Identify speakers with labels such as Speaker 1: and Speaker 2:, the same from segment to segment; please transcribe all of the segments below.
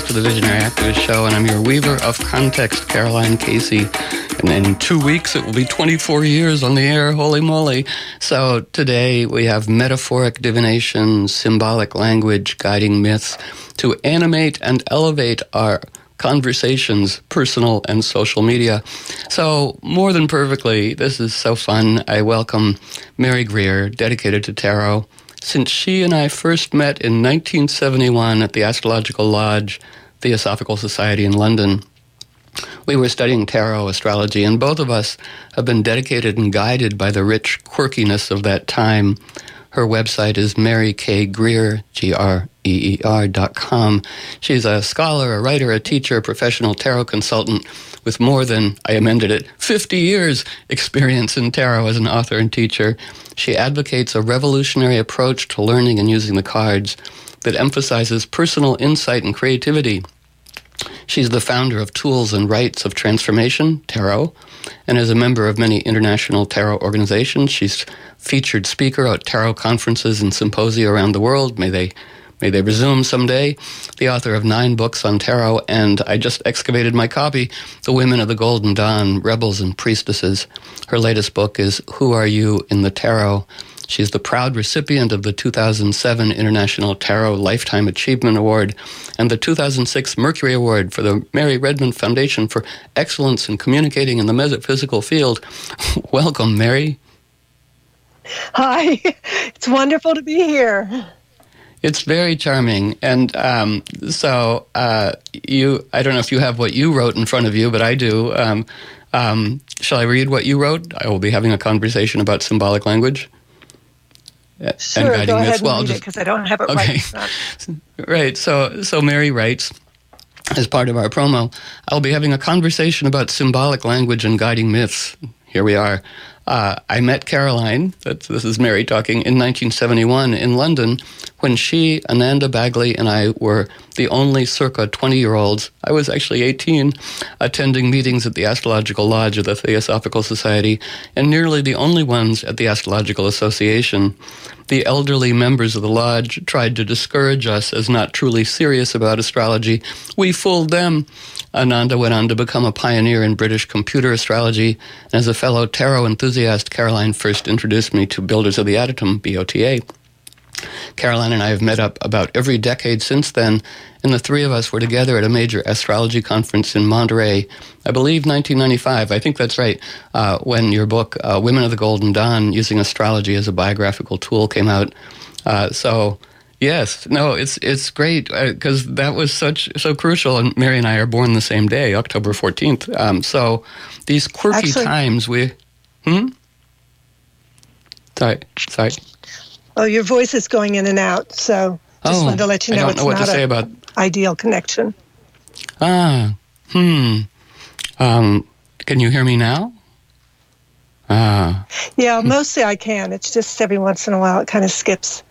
Speaker 1: to the Visionary Activist Show, and I'm your weaver of context, Caroline Casey. And in 2 weeks, it will be 24 years on the air. Holy moly. So today we have metaphoric divination, symbolic language, guiding myths to animate and elevate our conversations, personal and social media. So more than perfectly, this is so fun. I welcome Mary Greer, dedicated to tarot. Since she and I first met in 1971 at the Astrological Lodge, Theosophical Society in London, we were studying tarot, astrology, and both of us have been dedicated and guided by the rich quirkiness of that time. Her website is Mary K. Greer, GREER.com. She's a scholar, a writer, a teacher, a professional tarot consultant with more than, I amended it, 50 years experience in tarot as an author and teacher. She advocates a revolutionary approach to learning and using the cards that emphasizes personal insight and creativity. She's the founder of Tools and Rites of Transformation, Tarot, and is a member of many international tarot organizations. She's featured speaker at tarot conferences and symposia around the world. May they resume someday. The author of 9 books on tarot, and I just excavated my copy, The Women of the Golden Dawn, Rebels and Priestesses. Her latest book is Who Are You in the Tarot? She's the proud recipient of the 2007 International Tarot Lifetime Achievement Award and the 2006 Mercury Award for the Mary Redmond Foundation for Excellence in Communicating in the Metaphysical Field. Welcome, Mary.
Speaker 2: Hi. It's wonderful to be here.
Speaker 1: It's very charming. And I don't know if you have what you wrote in front of you, but I do. Shall I read what you wrote? I will be having a conversation about symbolic language.
Speaker 2: Sure, and go ahead and read it, because I don't have it right.
Speaker 1: Right, so Mary writes, as part of our promo, I'll be having a conversation about symbolic language and guiding myths. Here we are. I met Caroline, this is Mary talking, in 1971 in London when she, Ananda Bagley, and I were the only circa 20-year-olds, I was actually 18, attending meetings at the Astrological Lodge of the Theosophical Society, and nearly the only ones at the Astrological Association. The elderly members of the lodge tried to discourage us as not truly serious about astrology. We fooled them. Ananda went on to become a pioneer in British computer astrology, and as a fellow tarot enthusiast, Caroline first introduced me to Builders of the Adytum, BOTA. Caroline and I have met up about every decade since then, and the three of us were together at a major astrology conference in Monterey, I believe 1995, I think that's right, when your book, Women of the Golden Dawn, Using Astrology as a Biographical Tool, came out. Yes, no, it's great, because that was so crucial, and Mary and I are born the same day, October 14th. So these quirky times, Sorry.
Speaker 2: Oh, your voice is going in and out, so just wanted to let you know it's not an ideal connection.
Speaker 1: Can you hear me now?
Speaker 2: Yeah, mostly I can. It's just every once in a while it kind of skips.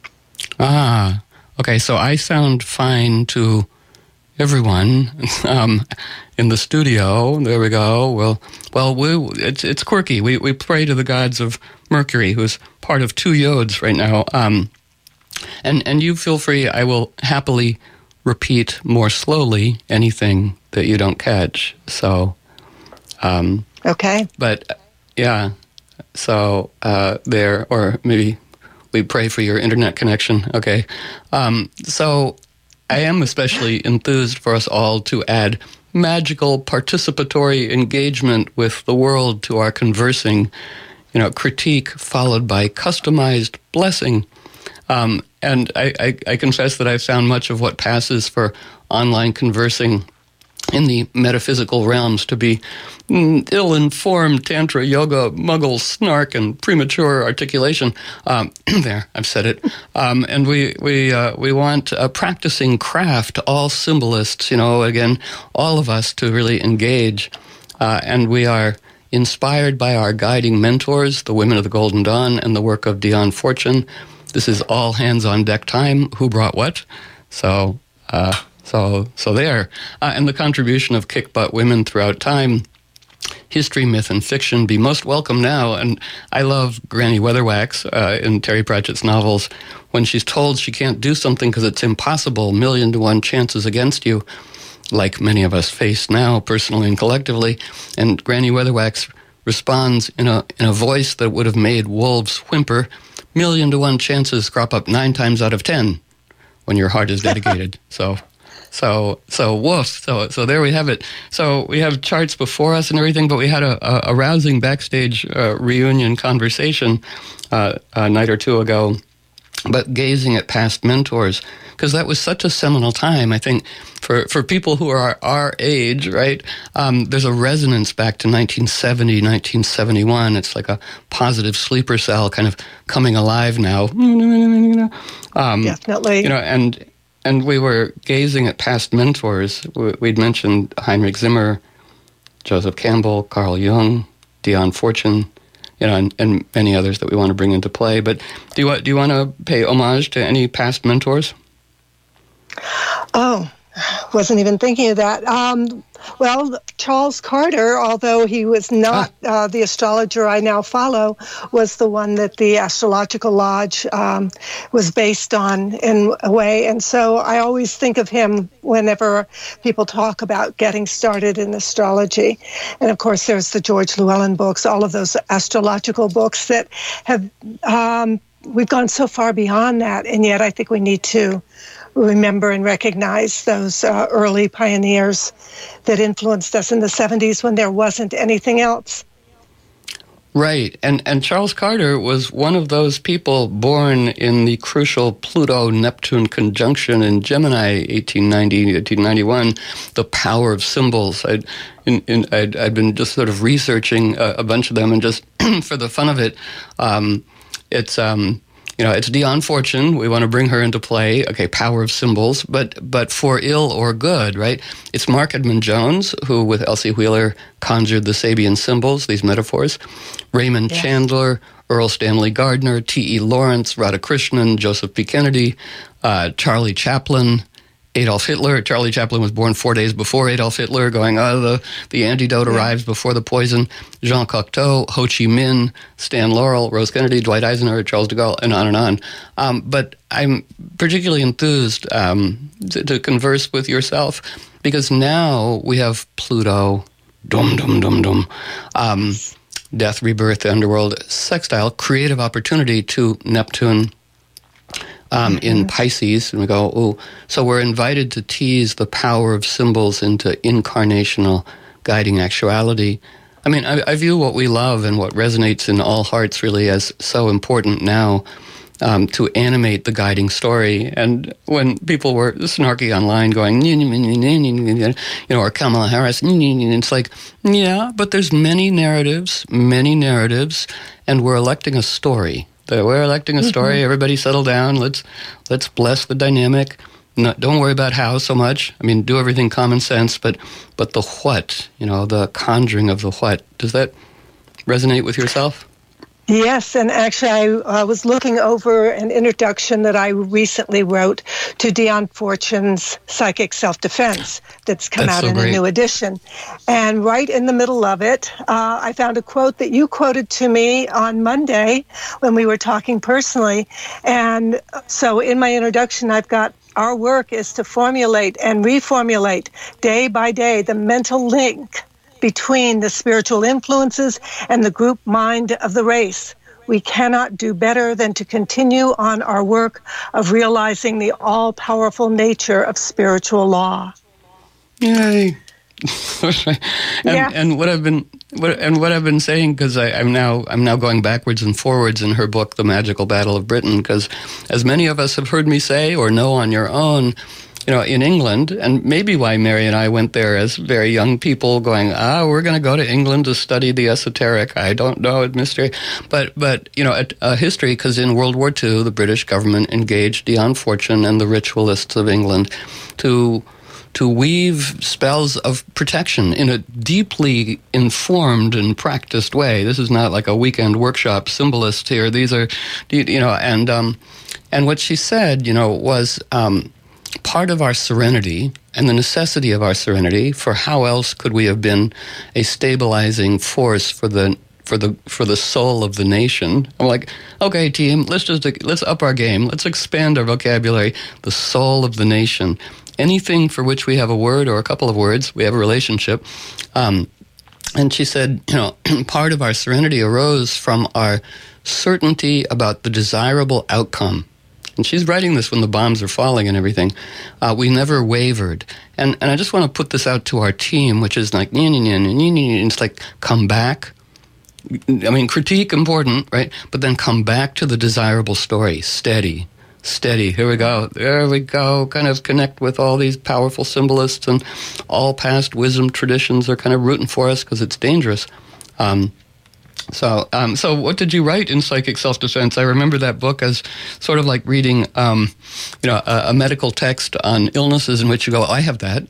Speaker 1: Okay, so I sound fine to everyone in the studio. There we go. It's quirky. We pray to the gods of Mercury, who's part of 2 yods right now. And you feel free. I will happily repeat more slowly anything that you don't catch. So,
Speaker 2: okay.
Speaker 1: But yeah. So there, or maybe we pray for your internet connection. Okay. So I am especially enthused for us all to add magical participatory engagement with the world to our conversing, critique followed by customized blessing. And I confess that I've found much of what passes for online conversing in the metaphysical realms to be ill-informed tantra, yoga, muggle, snark, and premature articulation. There, I've said it. And we want practicing craft, all symbolists, again, all of us to really engage. And we are inspired by our guiding mentors, the Women of the Golden Dawn, and the work of Dion Fortune. This is all hands on deck time. Who brought what? So there. And the contribution of kick-butt women throughout time history, myth, and fiction be most welcome now. And I love Granny Weatherwax in Terry Pratchett's novels. When she's told she can't do something because it's impossible, 1,000,000 chances against you, like many of us face now, personally and collectively. And Granny Weatherwax responds in a voice that would have made wolves whimper, 1,000,000 chances crop up 9 times out of 10 when your heart is dedicated. So woof. So there we have it. So we have charts before us and everything, but we had a rousing backstage reunion conversation a night or two ago, but gazing at past mentors, because that was such a seminal time, I think, for people who are our age, right? There's a resonance back to 1970, 1971. It's like a positive sleeper cell kind of coming alive now.
Speaker 2: Definitely.
Speaker 1: And we were gazing at past mentors. We'd mentioned Heinrich Zimmer, Joseph Campbell, Carl Jung, Dion Fortune, and many others that we want to bring into play. But do you want to pay homage to any past mentors?
Speaker 2: Oh, wasn't even thinking of that. Well, Charles Carter, although he was not the astrologer I now follow, was the one that the Astrological Lodge was based on in a way. And so I always think of him whenever people talk about getting started in astrology. And of course, there's the George Llewellyn books, all of those astrological books that have, we've gone so far beyond that. And yet I think we need to remember and recognize those early pioneers that influenced us in the 70s when there wasn't anything else.
Speaker 1: Right. And Charles Carter was one of those people born in the crucial Pluto-Neptune conjunction in Gemini, 1890, 1891, the power of symbols. I'd been just sort of researching a bunch of them, and just for the fun of it, it's Dion Fortune. We want to bring her into play. Okay, power of symbols, but for ill or good, right? It's Mark Edmund Jones, who with Elsie Wheeler conjured the Sabian symbols, these metaphors. Raymond Chandler, Earl Stanley Gardner, T.E. Lawrence, Radhakrishnan, Joseph P. Kennedy, Charlie Chaplin, Adolf Hitler. Charlie Chaplin was born 4 days before Adolf Hitler, going, the antidote arrives before the poison. Jean Cocteau, Ho Chi Minh, Stan Laurel, Rose Kennedy, Dwight Eisenhower, Charles de Gaulle, and on and on. But I'm particularly enthused to converse with yourself, because now we have Pluto, death, rebirth, the underworld, sextile, creative opportunity to Neptune, in Pisces, and we go, so we're invited to tease the power of symbols into incarnational guiding actuality. I mean, I view what we love and what resonates in all hearts really as so important now to animate the guiding story. And when people were snarky online going, or Kamala Harris, it's like, yeah, but there's many narratives, and we're electing a story. We're electing a story. Everybody settle down. Let's bless the dynamic. Don't worry about how so much. I mean, do everything common sense, but the what, the conjuring of the what, does that resonate with yourself?
Speaker 2: Yes, and actually I was looking over an introduction that I recently wrote to Dion Fortune's Psychic Self-Defense that's come out in a new edition. And right in the middle of it, I found a quote that you quoted to me on Monday when we were talking personally. And so in my introduction, I've got, our work is to formulate and reformulate day by day the mental link between the spiritual influences and the group mind of the race. We cannot do better than to continue on our work of realizing the all-powerful nature of spiritual law.
Speaker 1: Yay! And what I've been saying, because I'm now going backwards and forwards in her book, The Magical Battle of Britain, because as many of us have heard me say or know on your own, in England, and maybe why Mary and I went there as very young people going, we're going to go to England to study the esoteric. I don't know, it's mystery. But a history, because in World War II, the British government engaged Dion Fortune and the ritualists of England to weave spells of protection in a deeply informed and practiced way. This is not like a weekend workshop symbolist here. These are, and what she said, was, part of our serenity and the necessity of our serenity, for how else could we have been a stabilizing force for the soul of the nation. I'm like, okay, team, let's up our game. Let's expand our vocabulary. The soul of the nation. Anything for which we have a word or a couple of words, we have a relationship. And she said, part of our serenity arose from our certainty about the desirable outcome. And she's writing this when the bombs are falling and everything. We never wavered. And I just want to put this out to our team, which is like, it's like, come back. I mean, critique, important, right? But then come back to the desirable story. Steady. Here we go. There we go. Kind of connect with all these powerful symbolists, and all past wisdom traditions are kind of rooting for us because it's dangerous. So what did you write in Psychic Self-Defense? I remember that book as sort of like reading, a medical text on illnesses in which you go, I have that.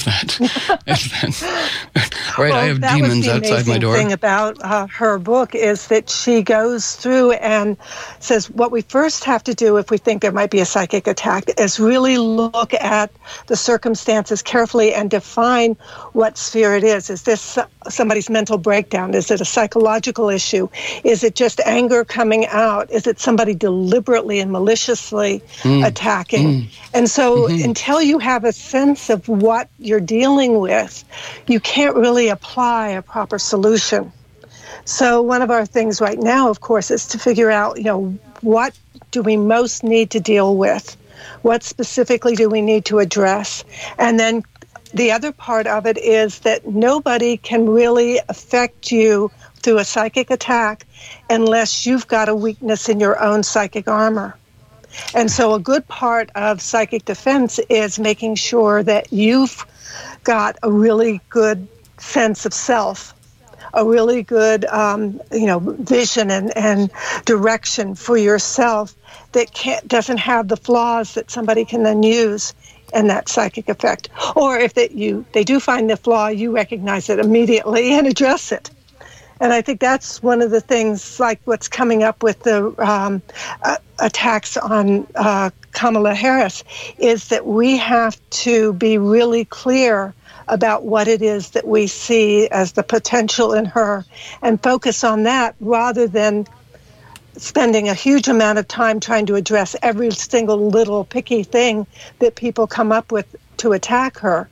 Speaker 1: Right, well, I have demons outside my door.
Speaker 2: The thing about her book is that she goes through and says what we first have to do if we think there might be a psychic attack is really look at the circumstances carefully and define what sphere it is. Is this somebody's mental breakdown? Is it a psychological issue? Is it just anger coming out? Is it somebody deliberately and maliciously attacking? And so until you have a sense of what you're dealing with, you can't really apply a proper solution. So one of our things right now, of course, is to figure out, what do we most need to deal with? What specifically do we need to address? And then the other part of it is that nobody can really affect you through a psychic attack unless you've got a weakness in your own psychic armor. And so a good part of psychic defense is making sure that you've got a really good sense of self, a really good, vision and direction for yourself that doesn't have the flaws that somebody can then use in that psychic effect. Or if they do find the flaw, you recognize it immediately and address it. And I think that's one of the things, like what's coming up with the attacks on Kamala Harris, is that we have to be really clear about what it is that we see as the potential in her and focus on that rather than spending a huge amount of time trying to address every single little picky thing that people come up with to attack her.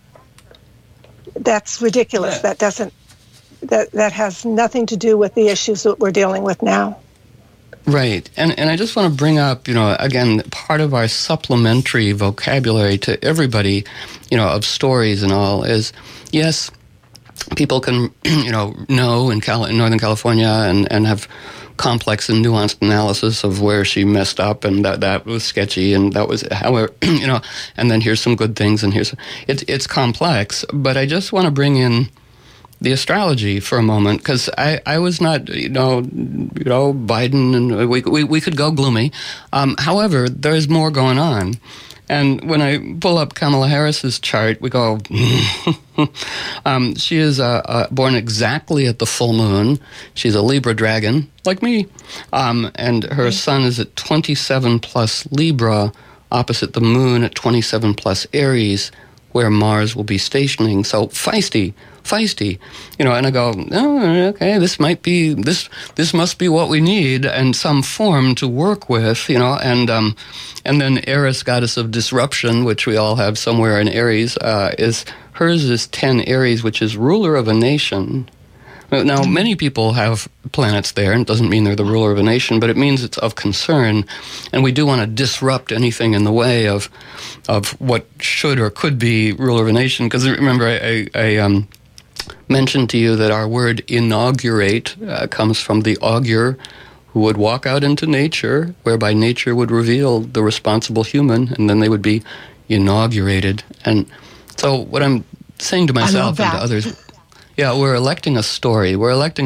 Speaker 2: That's ridiculous. Yeah. That has nothing to do with the issues that we're dealing with now.
Speaker 1: Right. And I just want to bring up, again, part of our supplementary vocabulary to everybody, of stories and all is, yes, people can, know in Northern California and have complex and nuanced analysis of where she messed up and that was sketchy and that was, however, and then here's some good things and it's complex. But I just want to bring in the astrology for a moment, because I was not, Biden, and we could go gloomy. However, there's more going on. And when I pull up Kamala Harris's chart, we go, she is born exactly at the full moon. She's a Libra dragon, like me. And her sun is at 27 plus Libra, opposite the moon at 27 plus Aries, where Mars will be stationing. So feisty, and I go, oh, okay, this must be what we need, and some form to work with, and then Eris, goddess of disruption, which we all have somewhere in Aries, hers is 10 Aries, which is ruler of a nation. Now, many people have planets there, and it doesn't mean they're the ruler of a nation, but it means it's of concern, and we do want to disrupt anything in the way of what should or could be ruler of a nation. Because remember, I mentioned to you that our word inaugurate comes from the augur who would walk out into nature, whereby nature would reveal the responsible human, and then they would be inaugurated. And so what I'm saying to myself and to others... Yeah, we're electing a story.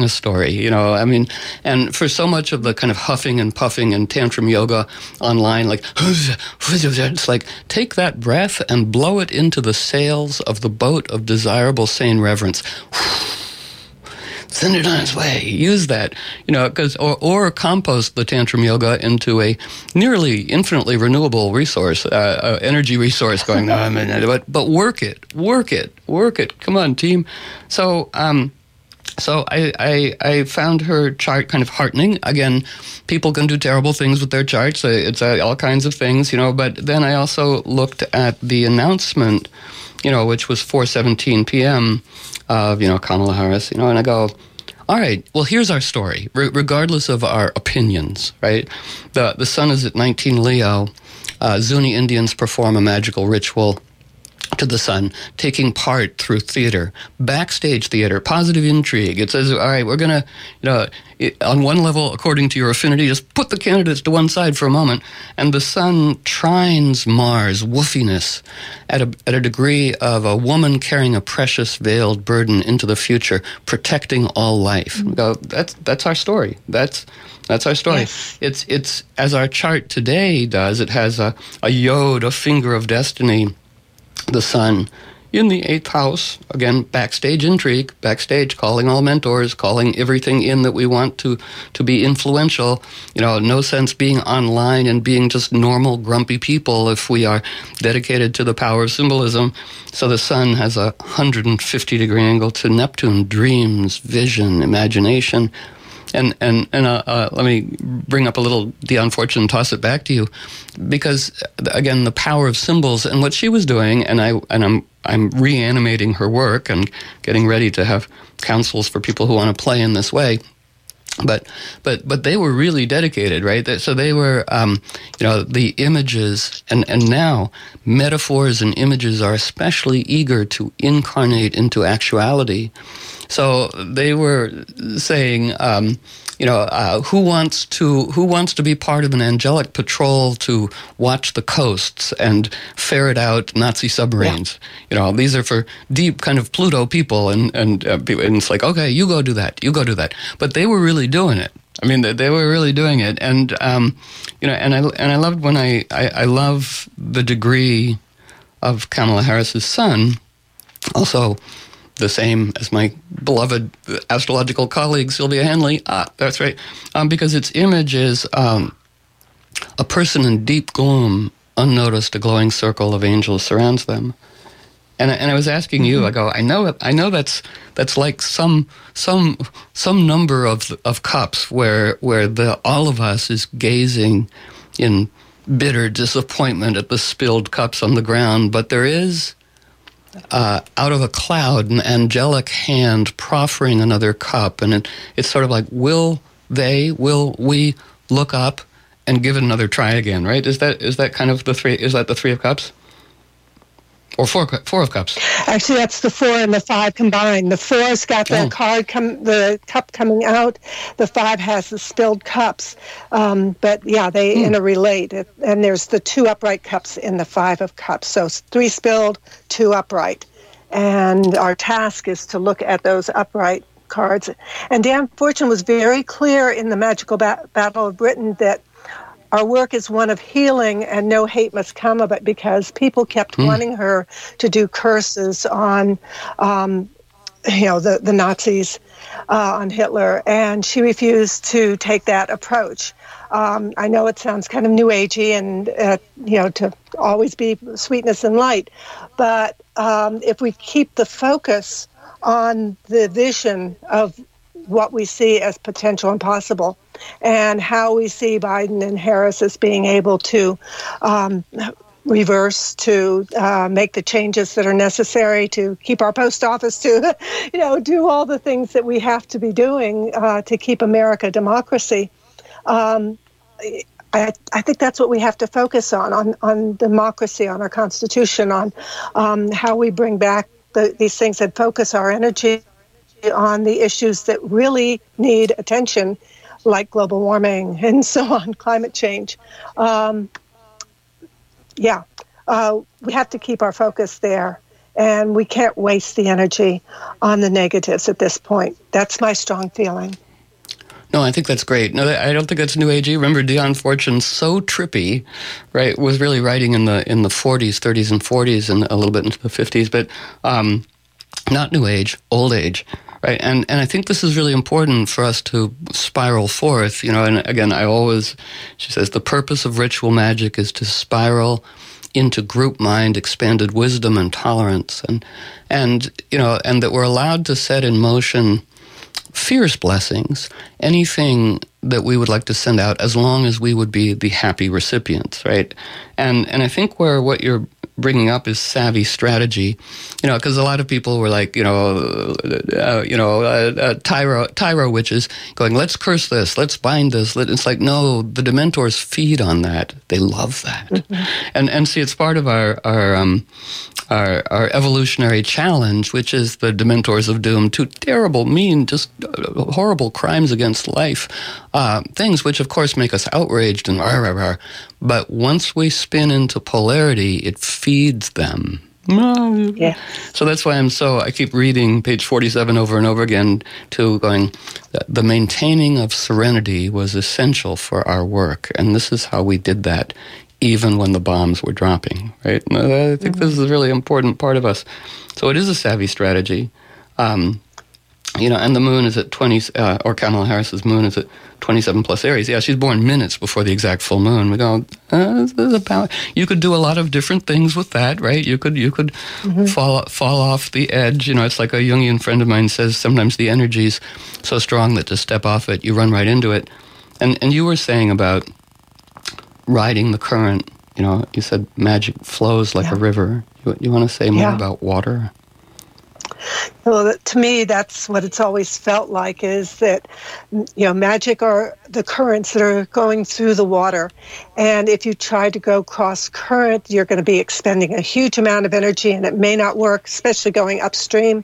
Speaker 1: And for so much of the kind of huffing and puffing and tantrum yoga online, like, it's like, take that breath and blow it into the sails of the boat of desirable sane reverence. Send it on its way. Use that, or compost the Tantrum Yoga into a nearly infinitely renewable resource, energy resource going, but work it. Come on, team. So I found her chart kind of heartening. Again, people can do terrible things with their charts. It's all kinds of things, but then I also looked at the announcement, which was 4:17 p.m. of, Kamala Harris, and I go, all right, well, here's our story, regardless of our opinions, right? The sun is at 19 Leo. Zuni Indians perform a magical ritual to the sun, taking part through theater, backstage theater, positive intrigue. It says, all right, we're going to, on one level, according to your affinity, just put the candidates to one side for a moment. And the sun trines Mars, woofiness, at a degree of a woman carrying a precious veiled burden into the future, protecting all life. That's our story. That's our story. Yes. It's as our chart today does. It has a yod, a finger of destiny, the sun in the 8th house. Again, backstage intrigue, backstage calling all mentors, calling everything in that we want to be influential. No sense being online and being just normal grumpy people if we are dedicated to the power of symbolism. So the sun has a 150-degree angle to Neptune, dreams, vision, imagination. And let me bring up a little Dion Fortune and toss it back to you, because again, the power of symbols and what she was doing, and I'm reanimating her work and getting ready to have councils for people who want to play in this way. But they were really dedicated, right? So they were, the images, and now metaphors and images are especially eager to incarnate into actuality. So they were saying, who wants to be part of an angelic patrol to watch the coasts and ferret out Nazi submarines? Yeah. These are for deep kind of Pluto people, and it's like, okay, you go do that. But they were really doing it. I mean, they were really doing it, and and I loved when I love the degree of Kamala Harris's sun, also the same as my beloved astrological colleague Sylvia Hanley. That's right, because its image is a person in deep gloom, unnoticed, a glowing circle of angels surrounds them. And I was asking you, I go, I know that's like some number of cups where all of us is gazing in bitter disappointment at the spilled cups on the ground, but there is out of a cloud an angelic hand proffering another cup, and it's sort of like, will we look up and give it another try again, right? Is that kind of the three? Is that the Three of Cups? Or four of cups?
Speaker 2: Actually, that's the 4 and the 5 combined. The 4's got the the cup coming out. The 5 has the spilled cups. But yeah, they interrelate. And there's the 2 upright cups in the 5 of cups. So 3 spilled, 2 upright. And our task is to look at those upright cards. And Dan Fortune was very clear in the Magical Battle of Britain that our work is one of healing, and no hate must come of it, because people kept wanting her to do curses on, the Nazis, on Hitler, and she refused to take that approach. I know it sounds kind of new agey and, to always be sweetness and light, but if we keep the focus on the vision of what we see as potential and possible, and how we see Biden and Harris as being able to reverse, to make the changes that are necessary to keep our post office, to, do all the things that we have to be doing to keep America democracy. I think that's what we have to focus on democracy, on our Constitution, on how we bring back these things and focus our energy on the issues that really need attention, like global warming and so on, climate change. We have to keep our focus there, and we can't waste the energy on the negatives at this point. That's my strong feeling.
Speaker 1: No, I think that's great. No, I don't think that's new agey. Remember, Dion Fortune, so trippy, right? Was really writing in the 40s, 30s, and 40s, and a little bit into the 50s, but not new age, old age. right? And I think this is really important for us to spiral forth, and again, she says, the purpose of ritual magic is to spiral into group mind, expanded wisdom and tolerance, and that we're allowed to set in motion fierce blessings, anything that we would like to send out, as long as we would be the happy recipients, right? And I think what you're bringing up is savvy strategy, because a lot of people were like, Tyro witches going, let's curse this, let's bind this. It's like, no, the Dementors feed on that. They love that. Mm-hmm. And see, it's part of our evolutionary challenge, which is the Dementors of Doom, two terrible, mean, just horrible crimes against life, things which, of course, make us outraged and rah, rah, rah. But once we spin into polarity, it feeds them. Yeah. So that's why I keep reading page 47 over and over again, going, the maintaining of serenity was essential for our work, and this is how we did that, even when the bombs were dropping, right? And I think this is a really important part of us. So it is a savvy strategy. And the moon is at 20, or Kamala Harris's moon is at 27 plus Aries. Yeah, she's born minutes before the exact full moon. We go, there's a power. You could do a lot of different things with that, right? You could fall off the edge. It's like a Jungian friend of mine says, sometimes the energy's so strong that to step off it, you run right into it. And you were saying about riding the current. You said magic flows like a river. You want to say more about water?
Speaker 2: Well, to me, that's what it's always felt like, is that, magic are the currents that are going through the water. And if you try to go cross current, you're going to be expending a huge amount of energy, and it may not work, especially going upstream.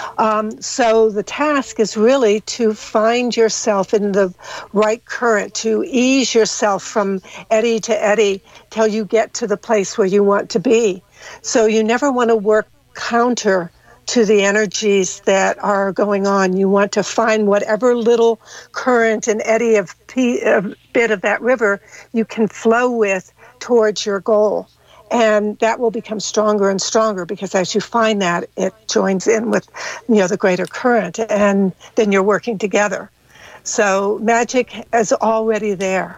Speaker 2: So the task is really to find yourself in the right current, to ease yourself from eddy to eddy till you get to the place where you want to be. So you never want to work counter to the energies that are going on. You want to find whatever little current and eddy of bit of that river you can flow with towards your goal. And that will become stronger and stronger, because as you find that, it joins in with the greater current, and then you're working together. So magic is already there.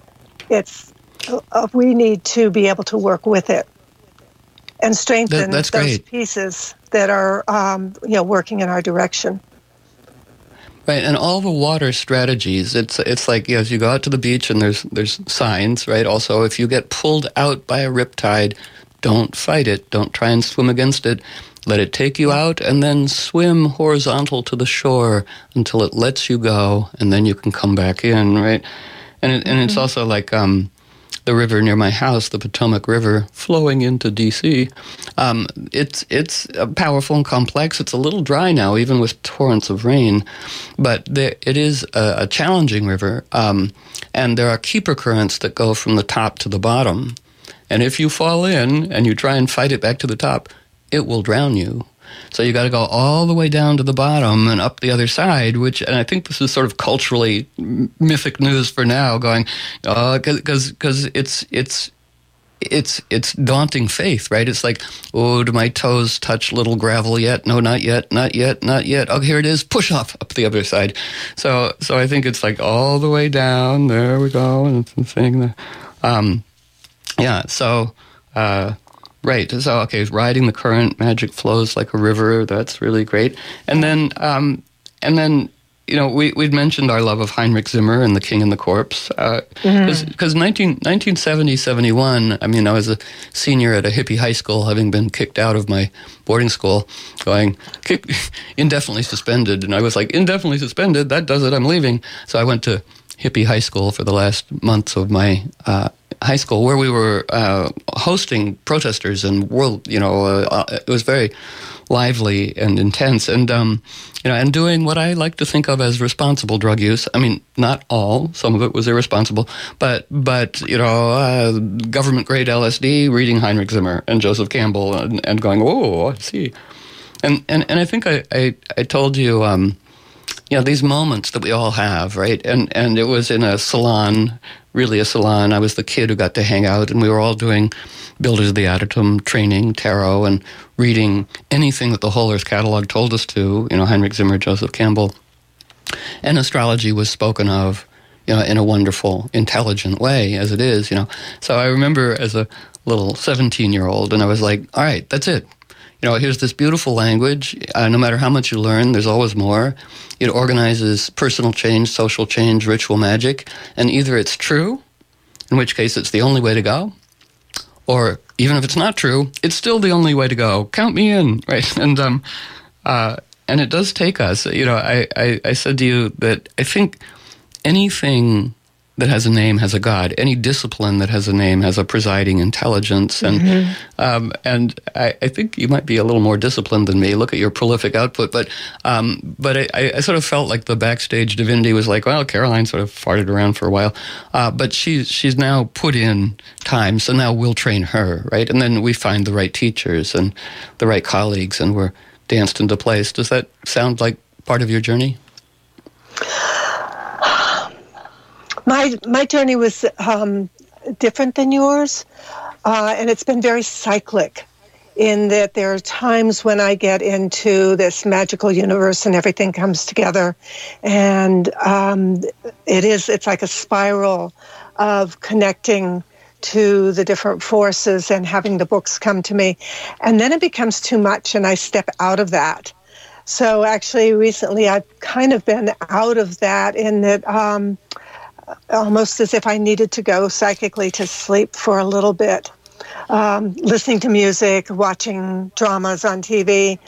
Speaker 2: We need to be able to work with it and strengthen those pieces that are, working in our direction.
Speaker 1: Right, and all the water strategies, it's like, as you go out to the beach and there's signs, right? Also, if you get pulled out by a riptide, don't fight it. Don't try and swim against it. Let it take you out, and then swim horizontal to the shore until it lets you go, and then you can come back in, right? And it's also like the river near my house, the Potomac River, flowing into D.C. It's powerful and complex. It's a little dry now, even with torrents of rain, but it is a challenging river, and there are keeper currents that go from the top to the bottom. And if you fall in and you try and fight it back to the top, it will drown you. So you got to go all the way down to the bottom and up the other side, and I think this is sort of culturally mythic news for now, going, because it's daunting faith, right? It's like, oh, do my toes touch little gravel yet? No, not yet, not yet, not yet. Oh, here it is. Push off up the other side. So I think it's like all the way down. There we go. And it's saying that. Right. So, okay, riding the current, magic flows like a river. That's really great. And then, we'd mentioned our love of Heinrich Zimmer and The King and the Corpse. Because 1970-71, I was a senior at a hippie high school, having been kicked out of my boarding school, going, indefinitely suspended. And I was like, indefinitely suspended? That does it. I'm leaving. So I went to hippie high school for the last months of my high school, where we were hosting protesters and it was very lively and intense, and and doing what I like to think of as responsible drug use. Not all, some of it was irresponsible, but government grade LSD, reading Heinrich Zimmer and Joseph Campbell, and going, oh, I see. And I think I told you these moments that we all have, right? And it was in a salon, really a salon. I was the kid who got to hang out, and we were all doing Builders of the Adytum training, tarot, and reading anything that the Whole Earth Catalog told us to, Heinrich Zimmer, Joseph Campbell. And astrology was spoken of, in a wonderful, intelligent way, as it is, So I remember as a little 17-year-old, and I was like, all right, that's it. Here's this beautiful language. No matter how much you learn, there's always more. It organizes personal change, social change, ritual magic. And either it's true, in which case it's the only way to go, or even if it's not true, it's still the only way to go. Count me in, right? And it does take us. I said to you that I think anything that has a name has a God. Any discipline that has a name has a presiding intelligence. And and I think you might be a little more disciplined than me. Look at your prolific output. But I sort of felt like the backstage divinity was like, well, Caroline sort of farted around for a while. But she's now put in time, so now we'll train her, right? And then we find the right teachers and the right colleagues, and we're danced into place. Does that sound like part of your journey?
Speaker 2: My journey was different than yours, and it's been very cyclic in that there are times when I get into this magical universe and everything comes together, and it's like a spiral of connecting to the different forces and having the books come to me. And then it becomes too much and I step out of that. So actually recently I've kind of been out of that in that almost as if I needed to go psychically to sleep for a little bit, listening to music, watching dramas on TV,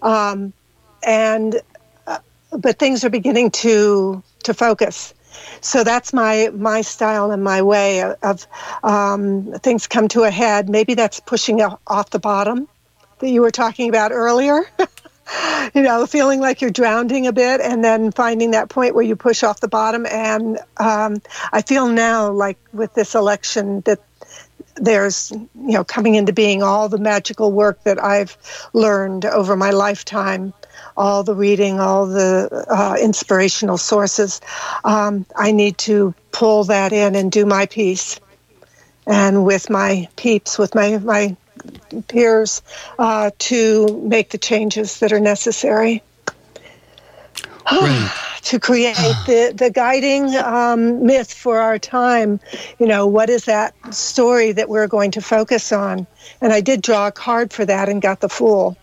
Speaker 2: but things are beginning to focus. So that's my style and my way of things come to a head. Maybe that's pushing off the bottom that you were talking about earlier. Feeling like you're drowning a bit and then finding that point where you push off the bottom. And I feel now like with this election that there's, coming into being all the magical work that I've learned over my lifetime, all the reading, all the inspirational sources. I need to pull that in and do my piece. And with my peeps, with my peers, to make the changes that are necessary.
Speaker 1: Right.
Speaker 2: To create the guiding myth for our time. What is that story that we're going to focus on? And I did draw a card for that and got the Fool.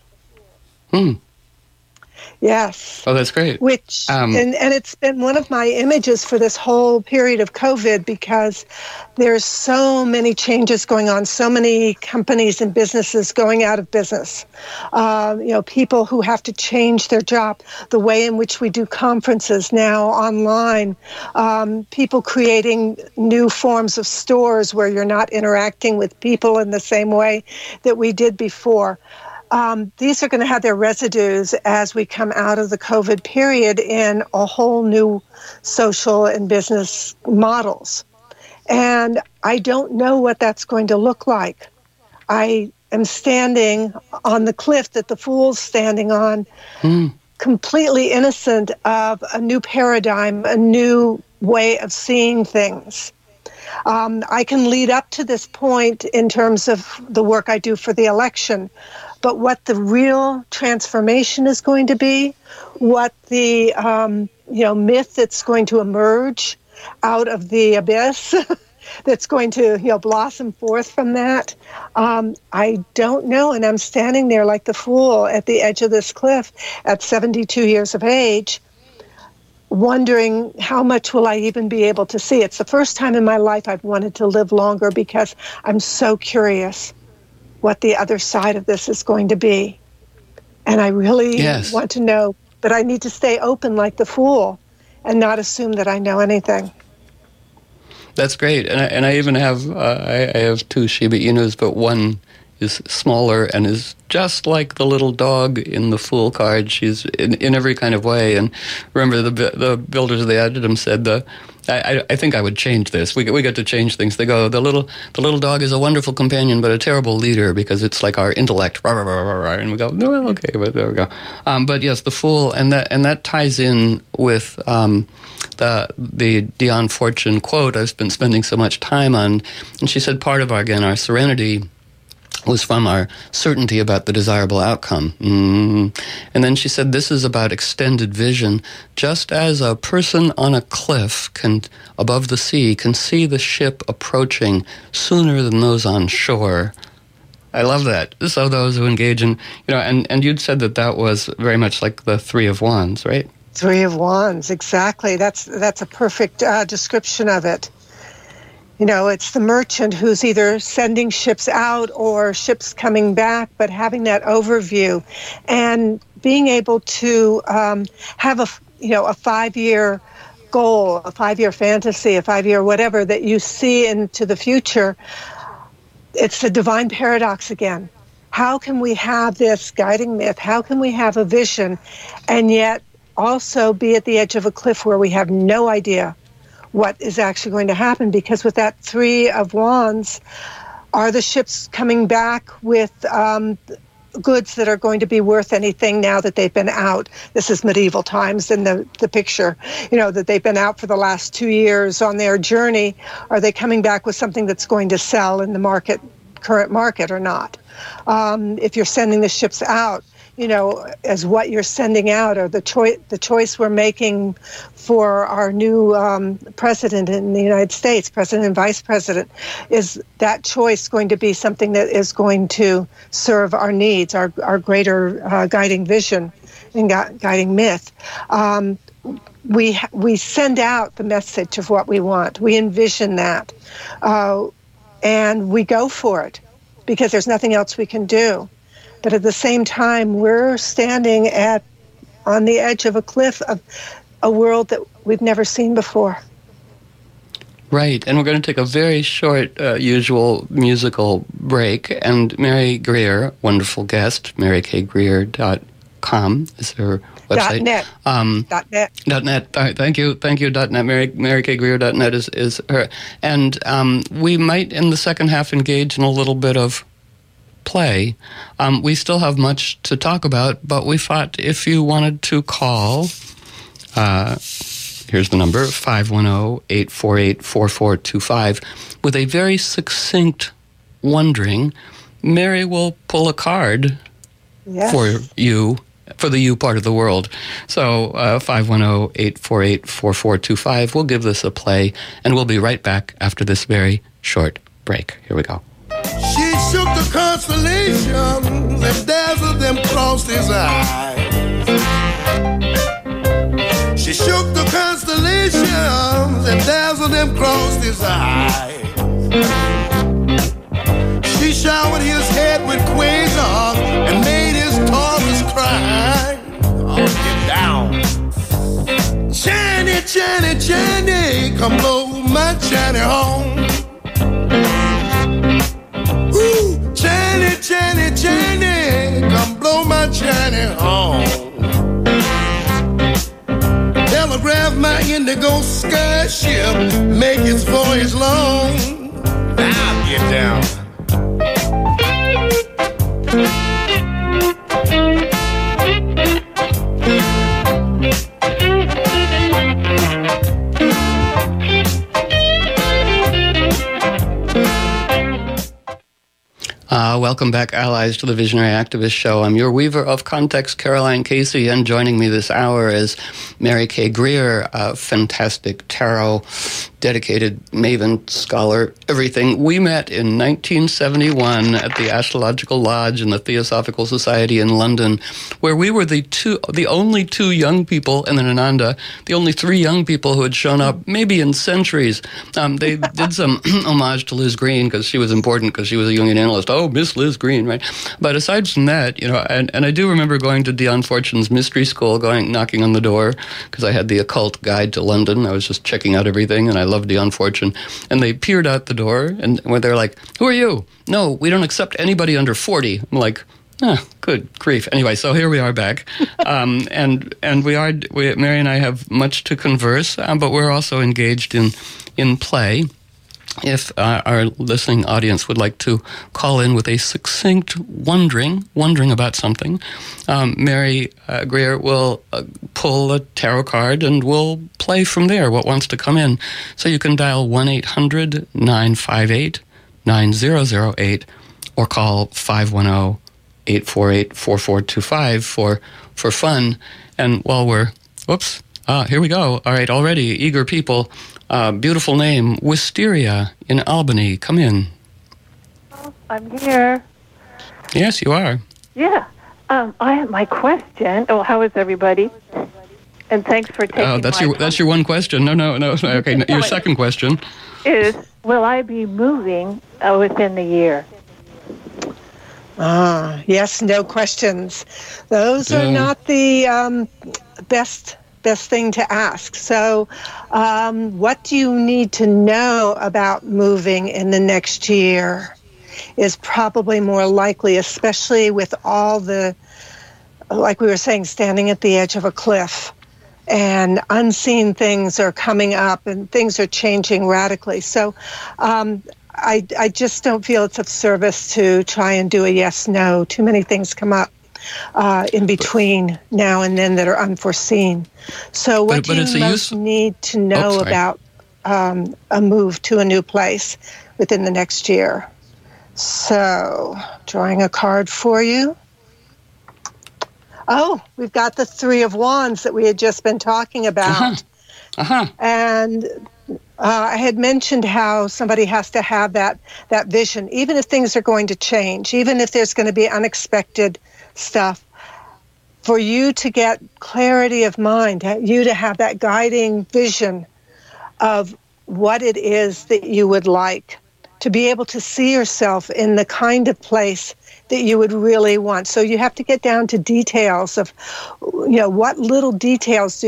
Speaker 2: Yes.
Speaker 1: Oh, that's great.
Speaker 2: Which and it's been one of my images for this whole period of COVID because there's so many changes going on, so many companies and businesses going out of business. People who have to change their job, the way in which we do conferences now online, people creating new forms of stores where you're not interacting with people in the same way that we did before. These are going to have their residues as we come out of the COVID period in a whole new social and business models. And I don't know what that's going to look like. I am standing on the cliff that the Fool's standing on, completely innocent of a new paradigm, a new way of seeing things. I can lead up to this point in terms of the work I do for the election, but what the real transformation is going to be, what the myth that's going to emerge out of the abyss, that's going to blossom forth from that, I don't know. And I'm standing there like the Fool at the edge of this cliff at 72 years of age, wondering how much will I even be able to see. It's the first time in my life I've wanted to live longer because I'm so curious what the other side of this is going to be. And I really want to know, but I need to stay open like the Fool and not assume that I know anything.
Speaker 1: That's great. And I even have, I have two Shiba Inus, but one is smaller and is just like the little dog in the Fool card. She's in every kind of way. And remember, the Builders of the Adytum said I think I would change this. We get to change things. They go, the little dog is a wonderful companion, but a terrible leader because it's like our intellect. And we go, no, well, okay, but there we go. But yes, the Fool, and that ties in with the Dionne Fortune quote I've been spending so much time on. And she said part of our serenity was from our certainty about the desirable outcome. And then she said, this is about extended vision. Just as a person on a cliff above the sea can see the ship approaching sooner than those on shore. I love that. So those who engage in, and you'd said that was very much like the Three of Wands, right?
Speaker 2: Three of Wands, exactly. That's a perfect description of it. It's the merchant who's either sending ships out or ships coming back, but having that overview and being able to have a 5-year goal, a 5-year fantasy, a 5-year whatever that you see into the future. It's the divine paradox again. How can we have this guiding myth? How can we have a vision and yet also be at the edge of a cliff where we have no idea what is actually going to happen? Because with that Three of Wands, are the ships coming back with goods that are going to be worth anything now that they've been out? This is medieval times in the picture, that they've been out for the last 2 years on their journey. Are they coming back with something that's going to sell in the current market or not? If you're sending the ships out, as what you're sending out, or the choice we're making for our new president in the United States, president and vice president, is that choice going to be something that is going to serve our needs, our greater guiding vision and guiding myth? We send out the message of what we want. We envision that, and we go for it because there's nothing else we can do. But at the same time, we're standing on the edge of a cliff of a world that we've never seen before.
Speaker 1: Right, and we're going to take a very short, usual musical break. And Mary Greer, wonderful guest, marykgreer.com is her website.
Speaker 2: .net.
Speaker 1: .net. All right, thank you. .net. marykgreer.net is her. And we might, in the second half, engage in a little bit of play. We still have much to talk about, but we thought if you wanted to call, here's the number, 510-848-4425, with a very succinct wondering, Mary will pull a card for you, for the you part of the world. So 510-848-4425. We'll give this a play, and we'll be right back after this very short break. Here we go.
Speaker 3: She shook the constellations and dazzled them across his eyes. She shook the constellations and dazzled them across his eyes. She showered his head with quasars and made his Taurus cry. Oh, get down. Chani, Chani, Chani, come blow my Chani home. Ooh, Chani, Chani, Chani, come blow my Chani home. Telegraph my indigo sky ship, make its voyage long. Now get down.
Speaker 1: Welcome back, allies, to the Visionary Activist Show. I'm your weaver of context, Caroline Casey, and joining me this hour is Mary K. Greer, a fantastic tarot, dedicated maven, scholar, everything. We met in 1971 at the Astrological Lodge in the Theosophical Society in London, where we were the only two young people, and then Ananda, the only three young people who had shown up maybe in centuries. They did some homage to Liz Green because she was important because she was a Jungian analyst. Oh, Miss Liz Green, right? But aside from that, and I do remember going to Dionne Fortune's mystery school, knocking on the door because I had the occult guide to London. I was just checking out everything, and I loved Dionne Fortune. And they peered out the door, and they're like, "Who are you?" "No, we don't accept anybody under 40. I'm like, Good grief. Anyway, so here we are back, and Mary and I have much to converse, but we're also engaged in play. If our listening audience would like to call in with a succinct wondering about something, Mary Greer will pull a tarot card and we'll play from there what wants to come in. So you can dial 1-800-958-9008 or call 510-848-4425 for fun. And while we're, here we go. All right, already eager people. Beautiful name, Wisteria in Albany. Come in.
Speaker 4: I'm here.
Speaker 1: Yes, you are.
Speaker 4: Yeah. I have my question. Oh, how is everybody? And thanks for taking
Speaker 1: that's your one question. No. Okay, your second question
Speaker 4: is, will I be moving within the year?
Speaker 2: Yes, no questions. Those are not the best thing to ask. So what do you need to know about moving in the next year is probably more likely, especially with all the, like we were saying, standing at the edge of a cliff and unseen things are coming up and things are changing radically. So I just don't feel it's of service to try and do a yes-no. Too many things come up in between now and then that are unforeseen. So what do you most need to know about a move to a new place within the next year? So, drawing a card for you. Oh, we've got the Three of Wands that we had just been talking about. And I had mentioned how somebody has to have that vision, even if things are going to change, even if there's going to be unexpected stuff, for you to get clarity of mind, you to have that guiding vision of what it is that you would like, to be able to see yourself in the kind of place that you would really want. So you have to get down to details of, what little details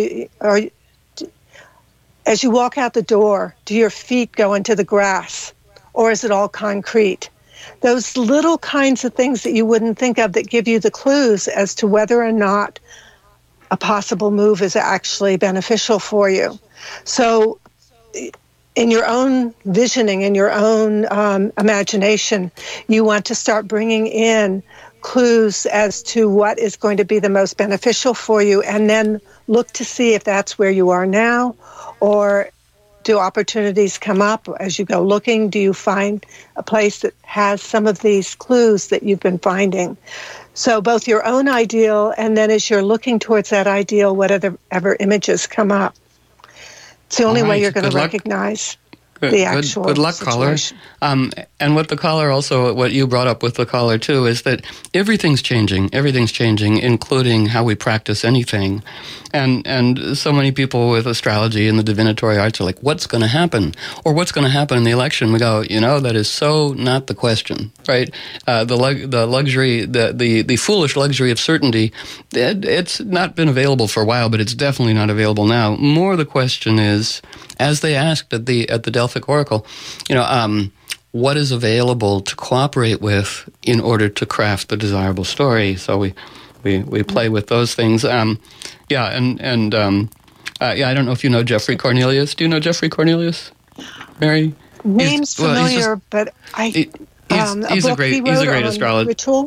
Speaker 2: as you walk out the door, do your feet go into the grass, or is it all concrete? Those little kinds of things that you wouldn't think of that give you the clues as to whether or not a possible move is actually beneficial for you. So in your own visioning, in your own imagination, you want to start bringing in clues as to what is going to be the most beneficial for you, and then look to see if that's where you are now, or do opportunities come up as you go looking? Do you find a place that has some of these clues that you've been finding? So both your own ideal, and then as you're looking towards that ideal, whatever images come up. It's the only way you're going to recognize the actual
Speaker 1: good luck,
Speaker 2: situation.
Speaker 1: Caller. And what the caller also, what you brought up with the caller too, is that everything's changing, including how we practice anything. And so many people with astrology and the divinatory arts are like, what's going to happen? Or what's going to happen in the election? We go, that is so not the question, right? The luxury, the foolish luxury of certainty, it's not been available for a while, but it's definitely not available now. More the question is, as they asked at the Delphic Oracle, what is available to cooperate with in order to craft the desirable story? So we play with those things. I don't know if you know Jeffrey Cornelius. Do you know Jeffrey Cornelius, Mary?
Speaker 2: Name's familiar, but
Speaker 1: he's a great astrologer.
Speaker 2: Ritual?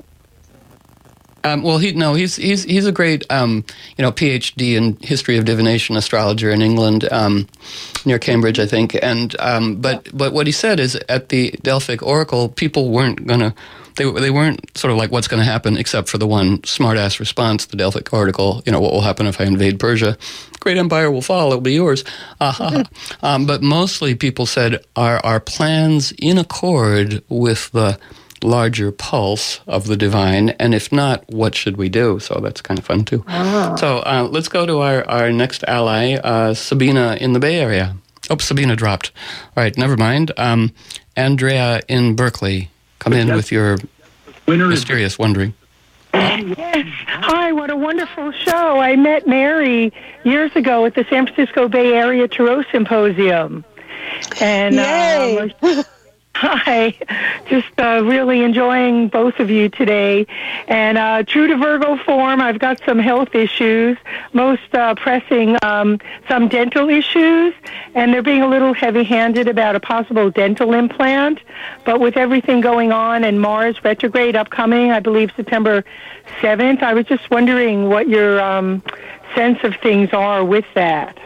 Speaker 1: He's a great PhD in history of divination astrologer in England, near Cambridge, I think. And but what he said is, at the Delphic Oracle, people weren't gonna. They weren't sort of like, what's going to happen, except for the one smart-ass response, the Delphic Oracle, what will happen if I invade Persia? Great empire will fall, it'll be yours. But mostly people said, are our plans in accord with the larger pulse of the divine? And if not, what should we do? So that's kind of fun, too. So let's go to our next ally, Sabina in the Bay Area. Oh, Sabina dropped. All right, never mind. Andrea in Berkeley. Come in with your mysterious wondering.
Speaker 5: Yes. Hi, what a wonderful show. I met Mary years ago at the San Francisco Bay Area Tarot Symposium. And Hi. Just really enjoying both of you today. And true to Virgo form, I've got some health issues, most pressing some dental issues, and they're being a little heavy-handed about a possible dental implant. But with everything going on and Mars retrograde upcoming, I believe September 7th, I was just wondering what your sense of things are with that.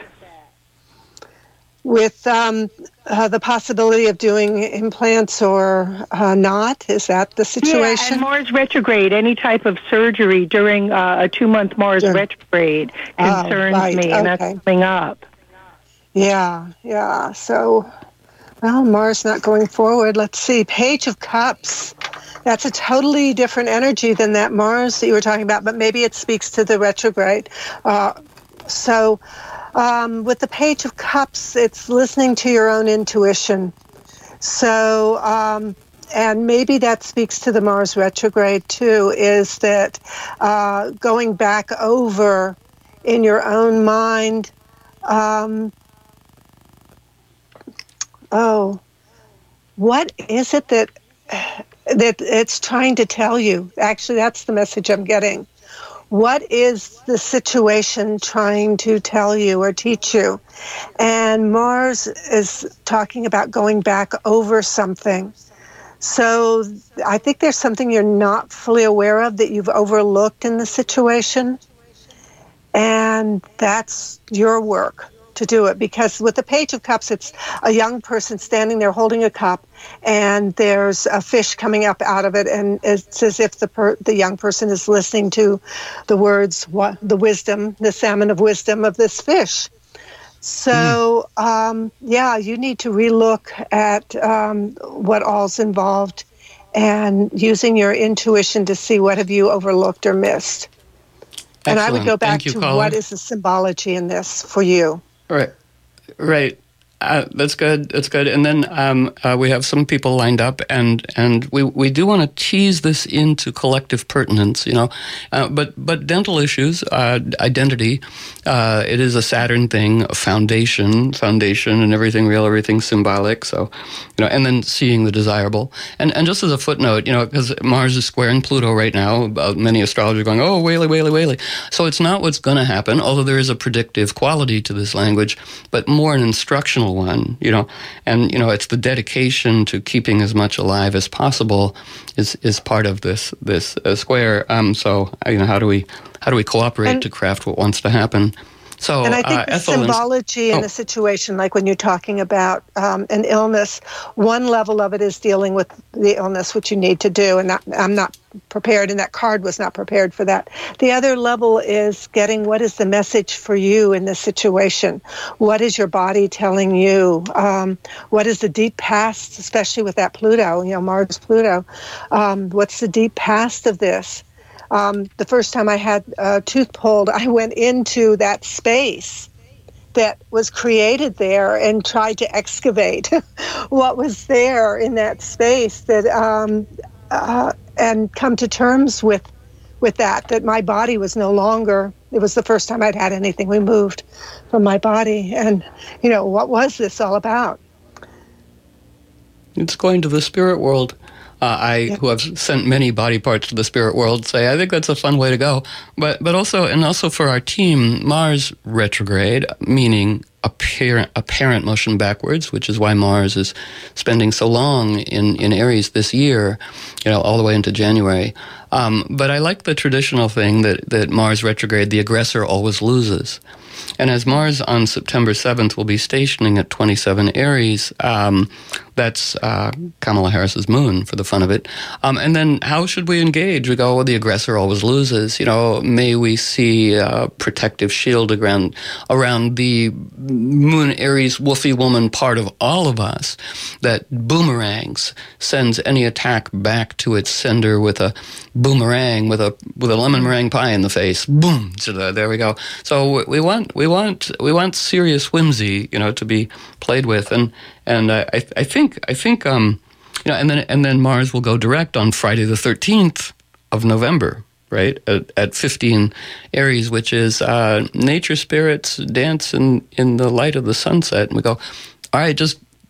Speaker 2: With the possibility of doing implants or not? Is that the situation?
Speaker 5: Yeah, and Mars retrograde, any type of surgery during a 2-month Mars retrograde concerns me, and that's coming up.
Speaker 2: Yeah. So, well, Mars not going forward. Let's see. Page of Cups. That's a totally different energy than that Mars that you were talking about, but maybe it speaks to the retrograde. With the Page of Cups, it's listening to your own intuition. So, and maybe that speaks to the Mars retrograde too, is that going back over in your own mind, what is it that it's trying to tell you? Actually, that's the message I'm getting. What is the situation trying to tell you or teach you? And Mars is talking about going back over something. So I think there's something you're not fully aware of that you've overlooked in the situation. And that's your work to do it, because with the Page of Cups, it's a young person standing there holding a cup, and there's a fish coming up out of it, and it's as if the young person is listening to the words, the wisdom, the salmon of wisdom of this fish. So, you need to relook at what all's involved and using your intuition to see what have you overlooked or missed. Excellent. And I would go back to what is the symbology in this for you.
Speaker 1: Right. That's good. And then we have some people lined up, and we do want to tease this into collective pertinence, but dental issues, identity, it is a Saturn thing, a foundation, and everything real, everything symbolic. So, and then seeing the desirable. And just as a footnote, because Mars is squaring Pluto right now, many astrologers are going, oh, whaley. So it's not what's going to happen, although there is a predictive quality to this language, but more an instructional one, and it's the dedication to keeping as much alive as possible is part of this square. So how do we cooperate to craft what wants to happen? So,
Speaker 2: and I think the symbology in a situation, like when you're talking about an illness, one level of it is dealing with the illness, which you need to do, and I'm not prepared, and that card was not prepared for that. The other level is getting what is the message for you in this situation. What is your body telling you? What is the deep past, especially with that Pluto, Mars-Pluto? What's the deep past of this? The first time I had a tooth pulled, I went into that space that was created there and tried to excavate what was there in that space and come to terms with that my body was no longer, it was the first time I'd had anything removed from my body. And, what was this all about?
Speaker 1: It's going to the spirit world. Who have sent many body parts to the spirit world, say I think that's a fun way to go. But also for our team, Mars retrograde, meaning apparent motion backwards, which is why Mars is spending so long in Aries this year, all the way into January. But I like the traditional thing that Mars retrograde, the aggressor always loses. And as Mars on September 7th will be stationing at 27 Aries, that's Kamala Harris's moon, for the fun of it. And then how should we engage? We go, well, the aggressor always loses. May we see a protective shield around the moon Aries woofy woman part of all of us that boomerangs, sends any attack back to its sender with a boomerang, with a lemon meringue pie in the face. Boom! So there we go. So we want serious whimsy, to be played with, and I think and then Mars will go direct on Friday the 13th of November, right at 15 Aries, which is nature spirits dance in the light of the sunset, and we go, all right, just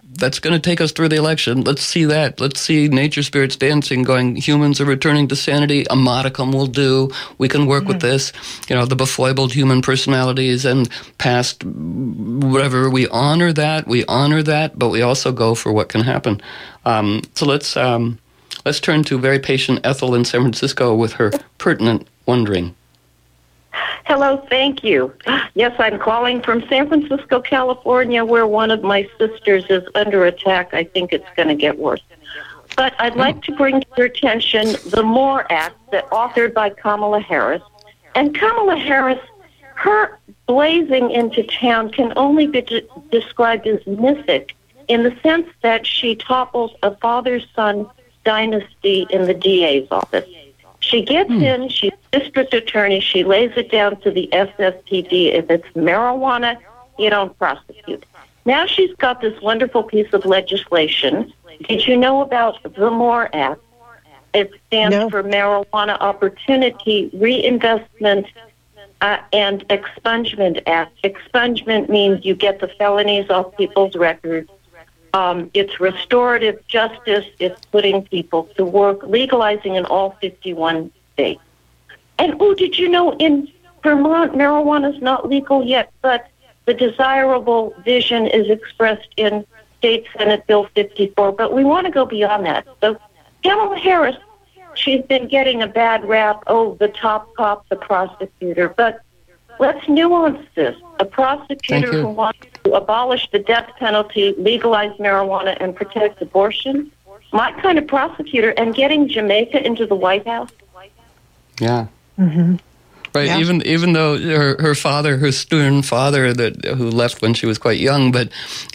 Speaker 1: that's going to take us through the election. Let's see that. Let's see nature spirits dancing, going, humans are returning to sanity. A modicum will do. We can work with this. The befoibled human personalities and past whatever. We honor that, but we also go for what can happen. So let's turn to very patient Ethel in San Francisco with her pertinent wondering.
Speaker 6: Hello, thank you. Yes, I'm calling from San Francisco, California, where one of my sisters is under attack. I think it's going to get worse. But I'd like to bring to your attention the MORE Act that authored by Kamala Harris. And Kamala Harris, her blazing into town can only be described as mythic in the sense that she topples a father-son dynasty in the DA's office. She gets in, she's district attorney, she lays it down to the SSPD. If it's marijuana, you don't prosecute. Now she's got this wonderful piece of legislation. Did you know about the MORE Act? It stands for Marijuana Opportunity Reinvestment and Expungement Act. Expungement means you get the felonies off people's records. It's restorative justice. It's putting people to work, legalizing in all 51 states. And, did you know in Vermont, marijuana is not legal yet, but the desirable vision is expressed in State Senate Bill 54. But we want to go beyond that. So Kamala Harris, she's been getting a bad rap, the top cop, the prosecutor. But let's nuance this. A prosecutor who wants to abolish the death penalty, legalize marijuana, and protect abortion, my kind of prosecutor, and getting Jamaica into the White House.
Speaker 1: Yeah. Mm-hmm. Right, yeah. Even though her father, her stern father, who left when she was quite young, but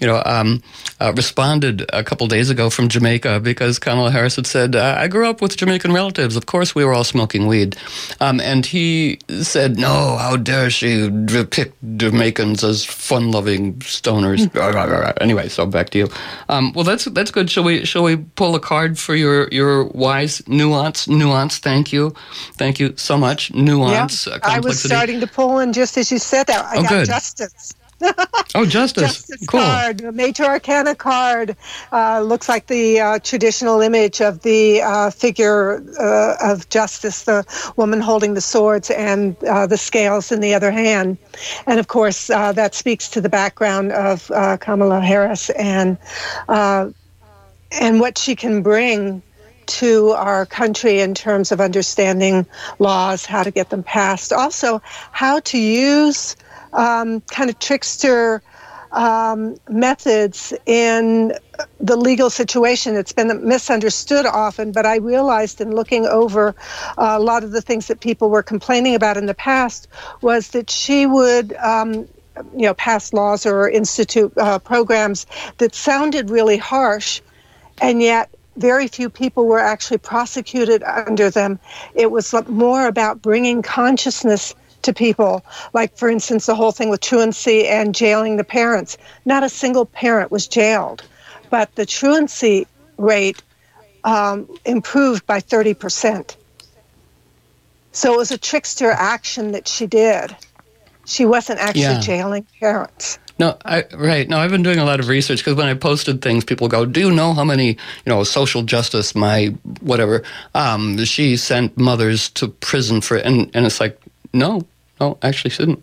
Speaker 1: responded a couple days ago from Jamaica because Kamala Harris had said, "I grew up with Jamaican relatives. Of course, we were all smoking weed," and he said, "No, how dare she depict Jamaicans as fun-loving stoners?" Anyway, so back to you. Well, that's good. Shall we pull a card for your wise nuance? Thank you so much. Nuance.
Speaker 2: Yeah. I was starting to pull in just as you said that. I got
Speaker 1: good.
Speaker 2: Justice.
Speaker 1: Justice. Cool.
Speaker 2: Card, a Major Arcana card. Looks like the traditional image of the figure of Justice, the woman holding the swords and the scales in the other hand. And of course, that speaks to the background of Kamala Harris and what she can bring to our country in terms of understanding laws, how to get them passed. Also, how to use kind of trickster methods in the legal situation. It's been misunderstood often, but I realized in looking over a lot of the things that people were complaining about in the past was that she would pass laws or institute programs that sounded really harsh, and yet very few people were actually prosecuted under them. It was more about bringing consciousness to people. Like, for instance, the whole thing with truancy and jailing the parents. Not a single parent was jailed, but the truancy rate improved by 30%. So it was a trickster action that she did. She wasn't actually jailing parents.
Speaker 1: No, right. No, I've been doing a lot of research because when I posted things, people go, "Do you know how many, social justice, my whatever, she sent mothers to prison for?" And it's like, no, actually shouldn't.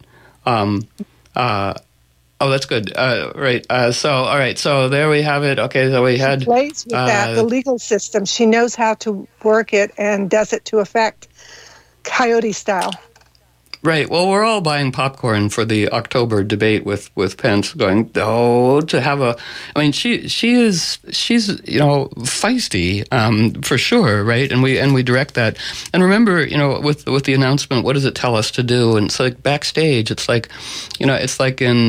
Speaker 1: That's good. Right. All right. So there we have it. Okay. So we had.
Speaker 2: She plays with that, the legal system. She knows how to work it and does it to effect, Coyote style.
Speaker 1: Right. Well, we're all buying popcorn for the October debate with Pence, going, to have a. I mean, she's feisty for sure, right? And we direct that. And remember, with the announcement, what does it tell us to do? And it's like backstage. It's like, it's like in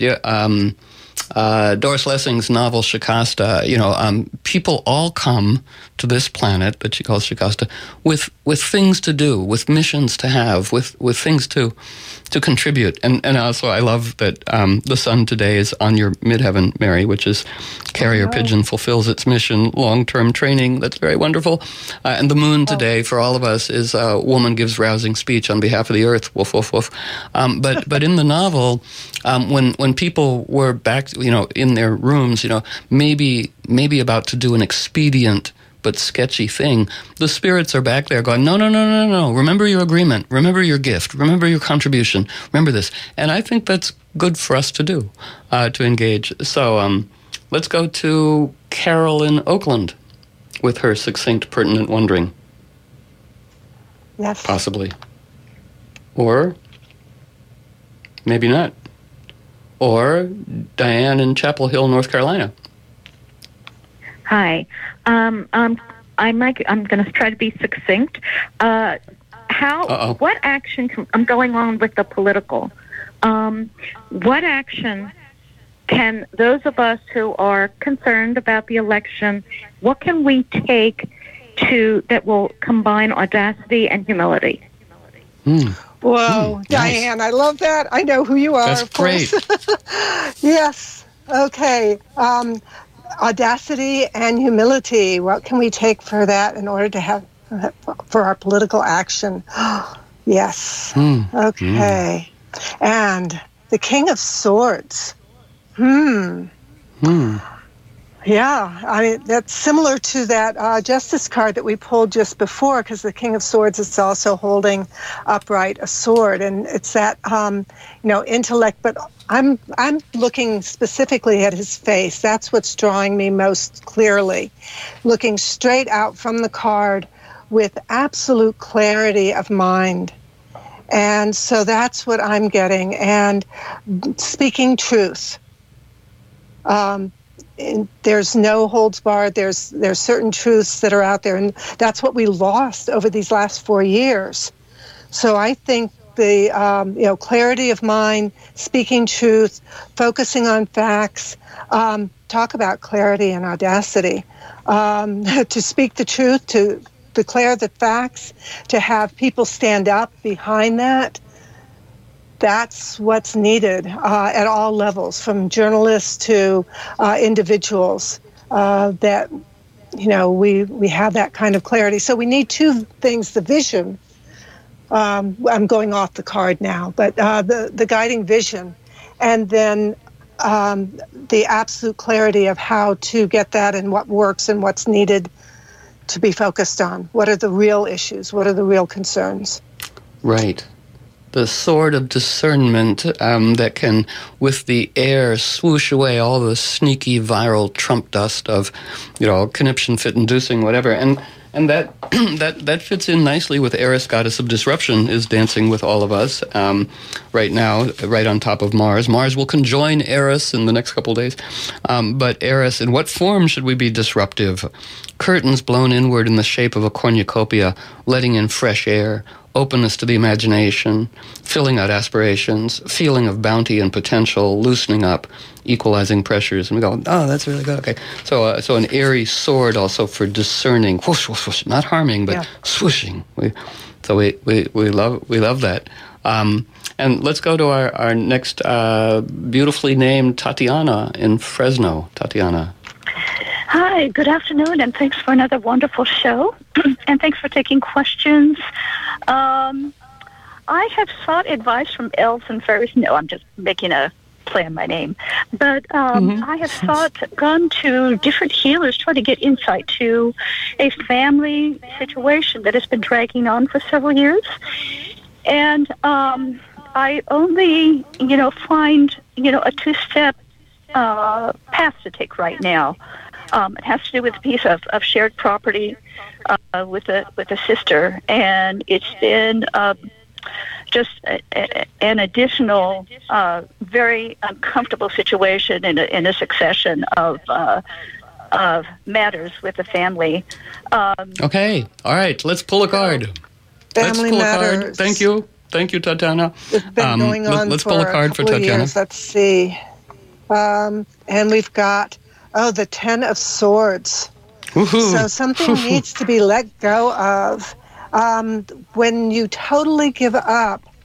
Speaker 1: Doris Lessing's novel Shikasta. People all come to this planet that she calls Shikasta with things to do, with missions to have, with things to contribute. And also, I love that the sun today is on your midheaven, Mary, which is carrier pigeon fulfills its mission, long-term training. That's very wonderful. And the moon today, for all of us, is a woman gives rousing speech on behalf of the earth. Woof, woof, woof. But in the novel, when people were back, in their rooms, maybe about to do an expedient but sketchy thing, the spirits are back there going, no. Remember your agreement. Remember your gift. Remember your contribution. Remember this. And I think that's good for us to do, to engage. So let's go to Carol in Oakland with her succinct, pertinent wondering.
Speaker 2: Yes.
Speaker 1: Possibly. Or maybe not. Or Diane in Chapel Hill, North Carolina.
Speaker 7: Hi. I'm going to try to be succinct. What action? I'm going on with the political. What action can those of us who are concerned about the election? What can we take that will combine audacity and humility?
Speaker 2: Whoa, Diane, nice. I love that. I know who you are.
Speaker 1: That's
Speaker 2: of course.
Speaker 1: Great.
Speaker 2: Yes. Okay. Audacity and humility. What can we take for that in order to have for our political action? Yes. Okay. And the King of Swords. Yeah, I mean, that's similar to that justice card that we pulled just before, because the King of Swords is also holding upright a sword, and it's that intellect. But I'm looking specifically at his face. That's what's drawing me most clearly, looking straight out from the card with absolute clarity of mind. And so that's what I'm getting, and speaking truth. There's no holds barred. There's certain truths that are out there, and that's what we lost over these last 4 years. So I think the clarity of mind, speaking truth, focusing on facts, talk about clarity and audacity, to speak the truth, to declare the facts, to have people stand up behind that. That's what's needed at all levels, from journalists to individuals, that, we have that kind of clarity. So we need two things: the vision. I'm going off the card now, but the guiding vision, and then the absolute clarity of how to get that and what works and what's needed to be focused on. What are the real issues? What are the real concerns? Right.
Speaker 1: The sword of discernment that can, with the air, swoosh away all the sneaky viral Trump dust of, conniption, fit-inducing, whatever. And that that fits in nicely with Eris, goddess of disruption, is dancing with all of us right now, right on top of Mars. Mars will conjoin Eris in the next couple of days. But Eris, in what form should we be disruptive? Curtains blown inward in the shape of a cornucopia, letting in fresh air, openness to the imagination, filling out aspirations, feeling of bounty and potential, loosening up, equalizing pressures. And we go, oh, that's really good. Okay. So an airy sword also for discerning, whoosh, whoosh, whoosh, not harming, but swooshing. We love that. And let's go to our next beautifully named Tatiana in Fresno. Tatiana.
Speaker 8: Hi, good afternoon, and thanks for another wonderful show. And thanks for taking questions. I have sought advice from elves and fairies. No, I'm just making a play on my name. But I have gone to different healers trying to get insight to a family situation that has been dragging on for several years. And I only, find, a two-step path to take right now. It has to do with a piece of shared property with a sister, and it's been just an additional, very uncomfortable situation in a succession of matters with the family.
Speaker 1: Okay, all right, let's pull a card.
Speaker 2: Family matters.
Speaker 1: Thank you, Tatiana.
Speaker 2: It's been going on
Speaker 1: let's
Speaker 2: for
Speaker 1: pull a card for Tatiana.
Speaker 2: Years. Let's see, and we've got. Oh, the Ten of Swords. Woo-hoo. So something needs to be let go of. When you totally give up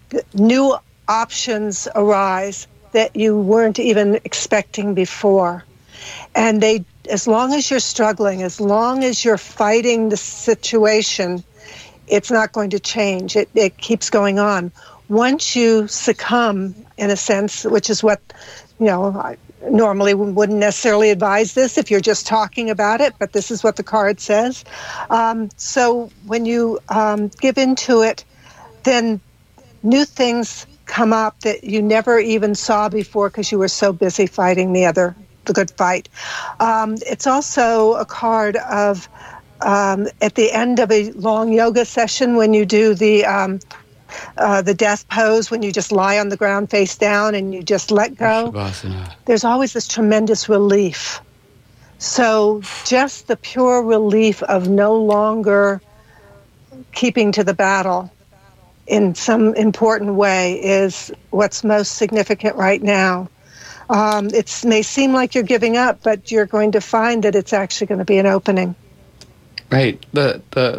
Speaker 2: new options arise that you weren't even expecting before. And as long as you're struggling, as long as you're fighting the situation, it's not going to change. It keeps going on. Once you succumb, in a sense, which is what, I normally wouldn't necessarily advise this if you're just talking about it, but this is what the card says. So when you give into it, then new things come up that you never even saw before because you were so busy fighting the good fight. It's also a card of at the end of a long yoga session when you do the death pose, when you just lie on the ground face down and you just let go. Shavasana. There's always this tremendous relief. So just the pure relief of no longer keeping to the battle in some important way is what's most significant right now. It may seem like you're giving up, but you're going to find that it's actually going to be an opening.
Speaker 1: Right. The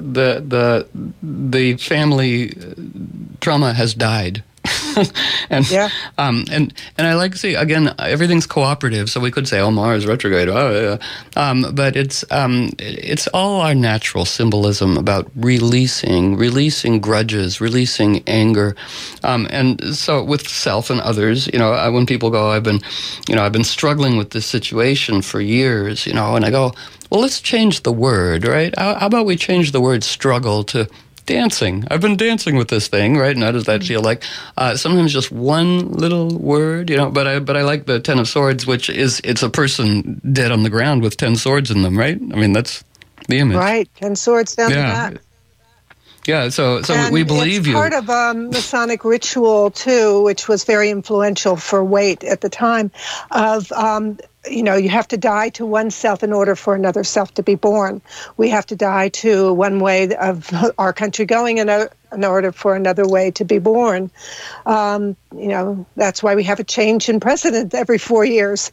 Speaker 1: family trauma has died. and I like to see, again, everything's cooperative, so we could say, Mars retrograde, but it's all our natural symbolism about releasing grudges, releasing anger, and so with self and others, when people go, I've been struggling with this situation for years, and I go, well, let's change the word, right? How about we change the word struggle to dancing? I've been dancing with this thing, right? And how does that feel like? Sometimes just one little word, but I like the 10 of Swords, which it's a person dead on the ground with 10 swords in them, right? I mean, that's the image.
Speaker 2: Right, 10 swords down the back.
Speaker 1: Yeah, so we believe
Speaker 2: you. It's part of Masonic ritual, too, which was very influential for Waite at the time, of you have to die to oneself in order for another self to be born. We have to die to one way of our country going in order for another way to be born. That's why we have a change in president every 4 years.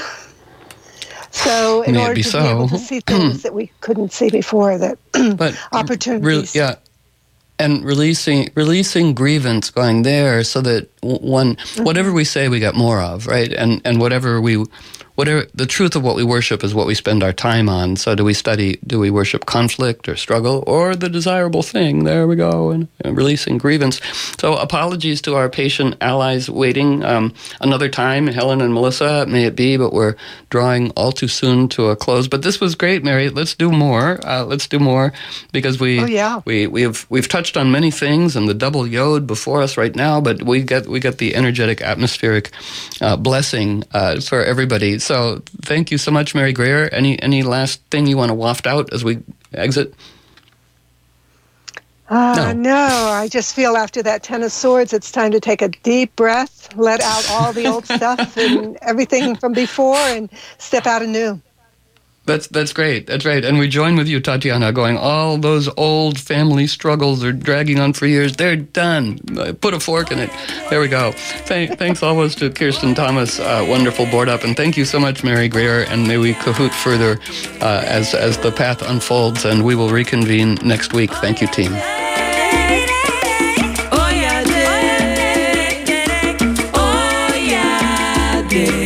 Speaker 2: So in order to be able to see things that we couldn't see before, that opportunities.
Speaker 1: And releasing grievance going there so that whatever we say we get more of, right? And whatever the truth of what we worship is what we spend our time on. So do we worship conflict or struggle or the desirable thing? There we go, and releasing grievance. So apologies to our patient allies waiting another time, Helen and Melissa, may it be, but we're drawing all too soon to a close. But this was great, Mary. Let's do more. Because we've touched on many things and the double yod before us right now, but we get the energetic atmospheric blessing for everybody. So thank you so much, Mary Greer. Any last thing you want to waft out as we exit?
Speaker 2: No, I just feel after that 10 of Swords, it's time to take a deep breath, let out all the old stuff and everything from before, and step out anew.
Speaker 1: That's great. That's right. And we join with you, Tatiana, going, all those old family struggles are dragging on for years. They're done. Put a fork in it. There we go. Thanks always to Kirsten Thomas, wonderful board up. And thank you so much, Mary Greer. And may we cahoot further as the path unfolds. And we will reconvene next week. Thank you, team.
Speaker 9: Oh, yeah.